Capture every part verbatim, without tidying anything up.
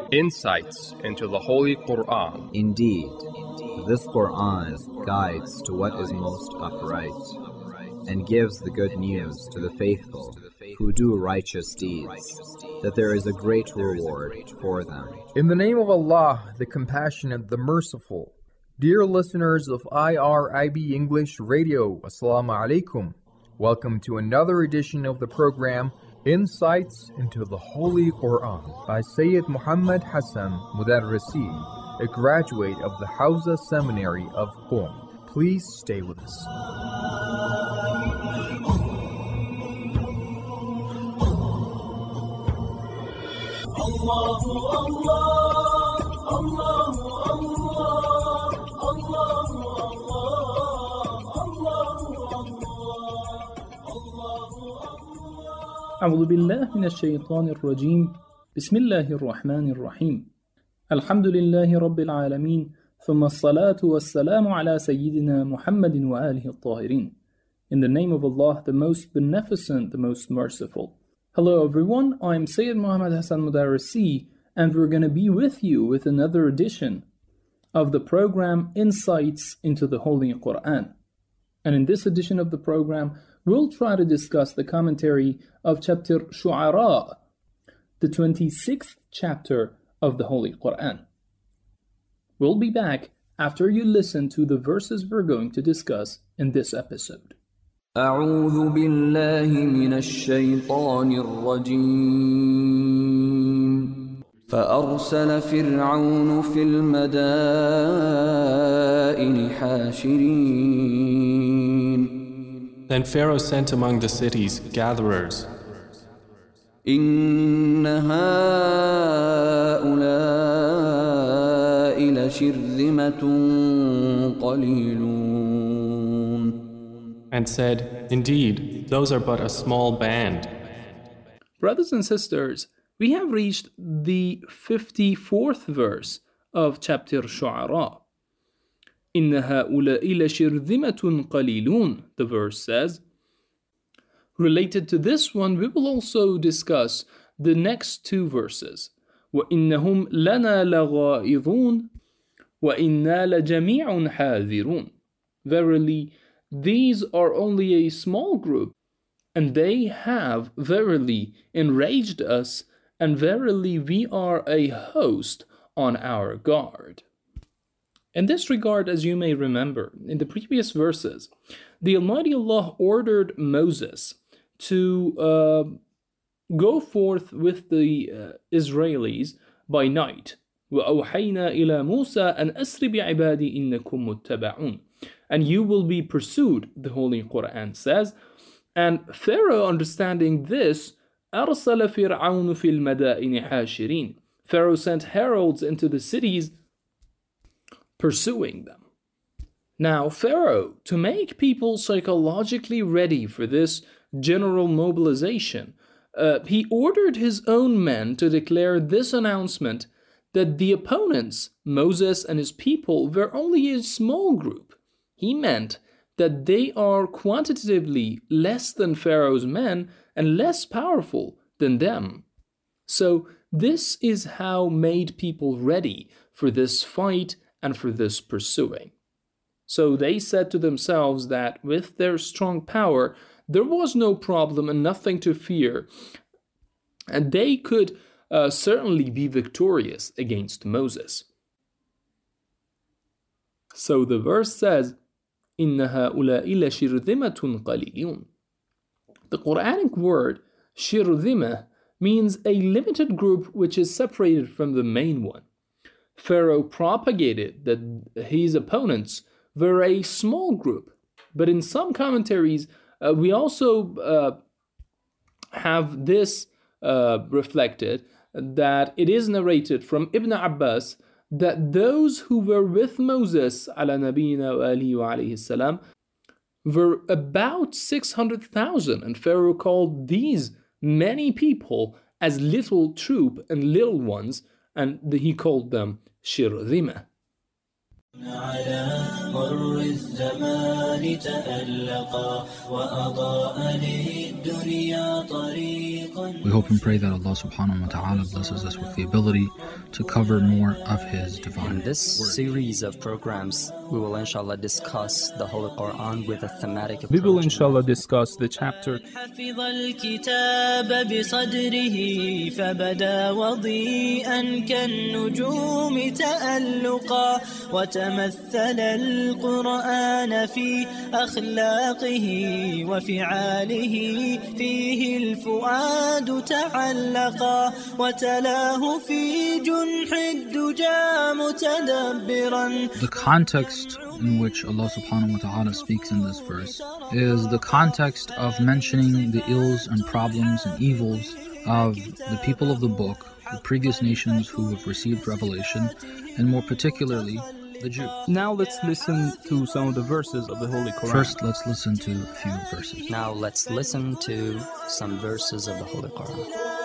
Insights into the Holy Quran. Indeed, this Quran guides to what is most upright, and gives the good news to the faithful who do righteous deeds, that there is a great reward for them. In the name of Allah, the Compassionate, the Merciful. Dear listeners of I R I B English Radio, Assalamu alaikum. Welcome to another edition of the program Insights into the Holy Quran by Sayyid Muhammad Hassan Mudarrisi, a graduate of the Hawza Seminary of Qom. Please stay with us. Allahu Allah, Allahu Allah, Allahu أعوذ بالله من الشيطان الرجيم بسم الله الرحمن الرحيم الحمد لله رب العالمين ثم الصلاة والسلام على سيدنا محمد وآله الطاهرين. In the name of Allah, the most beneficent, the most merciful. Hello everyone, I'm Sayyid Muhammad Hassan Mudarrisi, and we're going to be with you with another edition of the program Insights into the Holy Quran. And in this edition of the program, we'll try to discuss the commentary of chapter Shu'ara, the twenty-sixth chapter of the Holy Quran. We'll be back after you listen to the verses we're going to discuss in this episode. أعوذ بالله من الشيطان الرجيم فأرسل فرعون في المدائن حاشرين. Then Pharaoh sent among the cities gatherers. إن هؤلاء لشرذمة قليلون. And said, Indeed, those are but a small band. Brothers and sisters, we have reached the fifty-fourth verse of chapter Shu'ara. إن هؤلاء لشرذمة قليلون, the verse says. Related to this one, we will also discuss the next two verses. وإنهم لنا لغائظون وإنا لجميع حاذرون. Verily, these are only a small group, and they have verily enraged us, and verily we are a host on our guard. In this regard, as you may remember, in the previous verses, the Almighty Allah ordered Moses to uh, go forth with the uh, Israelis by night. وَأَوْحَيْنَا إِلَى مُوسَىٰ أَنْ أَسْرِ بِعِبَادِي إِنَّكُمْ مُتَّبَعُونَ. And you will be pursued, the Holy Quran says. And Pharaoh, understanding this, أَرْسَلَ فِرْعَوْنُ فِي الْمَدَائِنِ حَاشِرِينَ. Pharaoh sent heralds into the cities, pursuing them. Now, Pharaoh, to make people psychologically ready for this general mobilization, uh, he ordered his own men to declare this announcement that the opponents, Moses and his people, were only a small group. He meant that they are quantitatively less than Pharaoh's men and less powerful than them. So this is how made people ready for this fight and for this pursuing. So they said to themselves that with their strong power, there was no problem and nothing to fear, and they could uh, certainly be victorious against Moses. So the verse says, إِنَّ هَؤُلَاءِ لَشِرْذِمَةٌ قَلِيلٌ. The Quranic word shirذimah means a limited group which is separated from the main one. Pharaoh propagated that his opponents were a small group, but in some commentaries, uh, we also uh, have this uh, reflected, that it is narrated from Ibn Abbas that those who were with Moses ala nabiyina wa alihi wa alayhi salam were about six hundred thousand, and Pharaoh called these many people as little troop and little ones, and he called them shirذimah. على مر الزمان تألقا وأضاء للدنيا طريقا. We hope and pray that Allah subhanahu wa ta'ala blesses us with the ability to cover more of His divine In this word. series of programs, we will inshallah discuss the Holy Quran with a thematic approach. We will inshallah discuss the chapter حفظ الكتاب بصدره فبدا وضيئا كالنجوم تألقا وتمثل القرآن في أخلاقه وفعاله فيه الفؤاد تعلقا وتلاه في جنح الدجى متدبرا. The context in which Allah subhanahu wa ta'ala speaks in this verse is the context of mentioning the ills and problems and evils of the people of the book, the previous nations who have received revelation, and more particularly the Jews. Now let's listen to some of the verses of the Holy Quran. First, let's listen to a few verses. Now let's listen to some verses of the Holy Quran.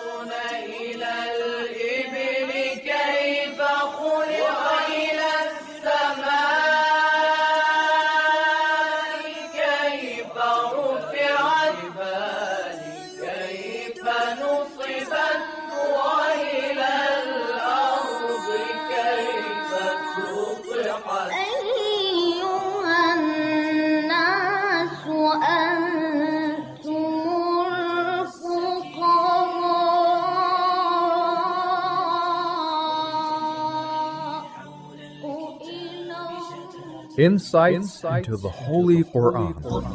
Insights into the Holy Quran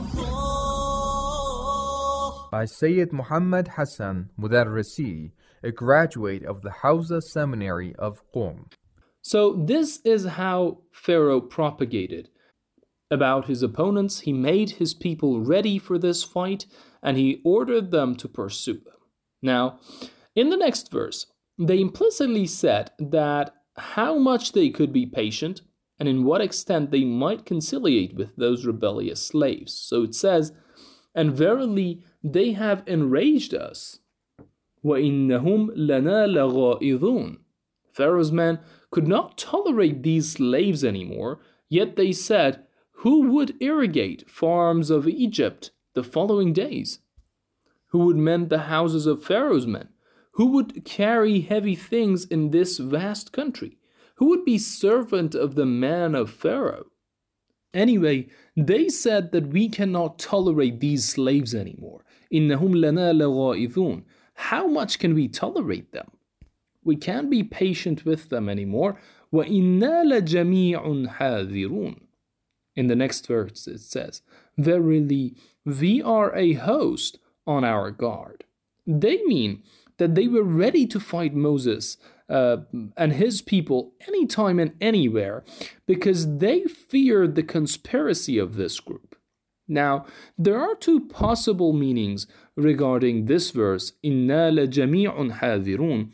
by Sayyid Muhammad Hassan Mudarrisi, a graduate of the Hawza Seminary of Qom. So this is how Pharaoh propagated about his opponents. He made his people ready for this fight, and he ordered them to pursue them. Now, in the next verse, they implicitly said that how much they could be patient and in what extent they might conciliate with those rebellious slaves. So it says, and verily they have enraged us. وَإِنَّهُمْ لَنَا لَغَائِظُونَ. Pharaoh's men could not tolerate these slaves anymore, yet they said, who would irrigate farms of Egypt the following days? Who would mend the houses of Pharaoh's men? Who would carry heavy things in this vast country? Who would be servant of the man of Pharaoh? Anyway, they said that we cannot tolerate these slaves anymore. إِنَّهُمْ لَنَا لَغَائِظُونَ. How much can we tolerate them? We can't be patient with them anymore. وَإِنَّا لَجَمِيعٌ حَاذِرُونَ. In the next verse it says, verily, we are a host on our guard. They mean that they were ready to fight Moses uh, and his people anytime and anywhere because they feared the conspiracy of this group. Now, there are two possible meanings regarding this verse, إِنَّا لَجَمِيعٌ حَاذِرُونَ.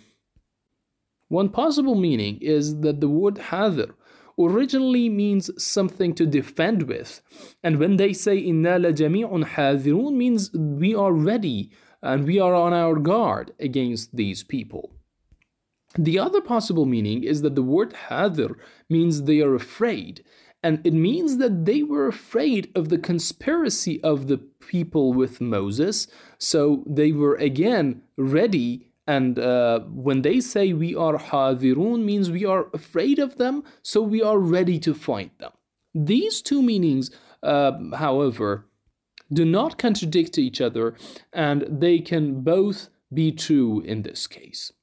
One possible meaning is that the word hadir originally means something to defend with, and when they say إِنَّا لَجَمِيعٌ حَاذِرُونَ means we are ready and we are on our guard against these people. The other possible meaning is that the word hadir means they are afraid, and it means that they were afraid of the conspiracy of the people with Moses, so they were again ready. And uh, when they say we are hadirun means we are afraid of them, so we are ready to fight them. These two meanings, uh, however, do not contradict each other, and they can both be true in this case.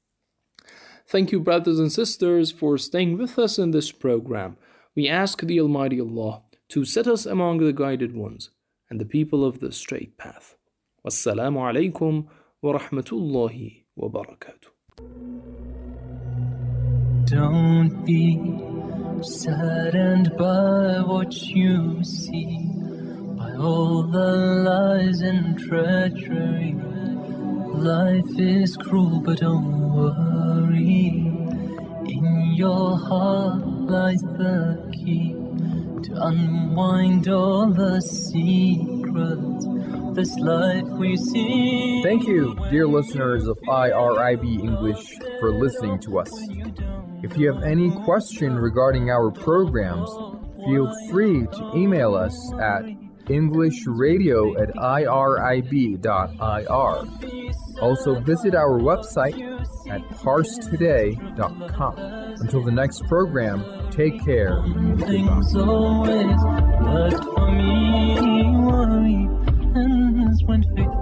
Thank you, brothers and sisters, for staying with us in this program. We ask the Almighty Allah to set us among the guided ones and the people of the straight path. Wassalamu alaikum wa rahmatullahi wa barakatuh. Don't be saddened by what you see, by all the lies and treachery. Life is cruel, but don't worry. In your heart lies the key to unwind all the secrets of this life we see. Thank you, dear listeners of I R I B English, for listening to us. If you have any question regarding our programs, feel free to email us at englishradio at irib dot i r. Also visit our website at parse today dot com. Until the next program, take care. Things always worked for me. Worry ends when faith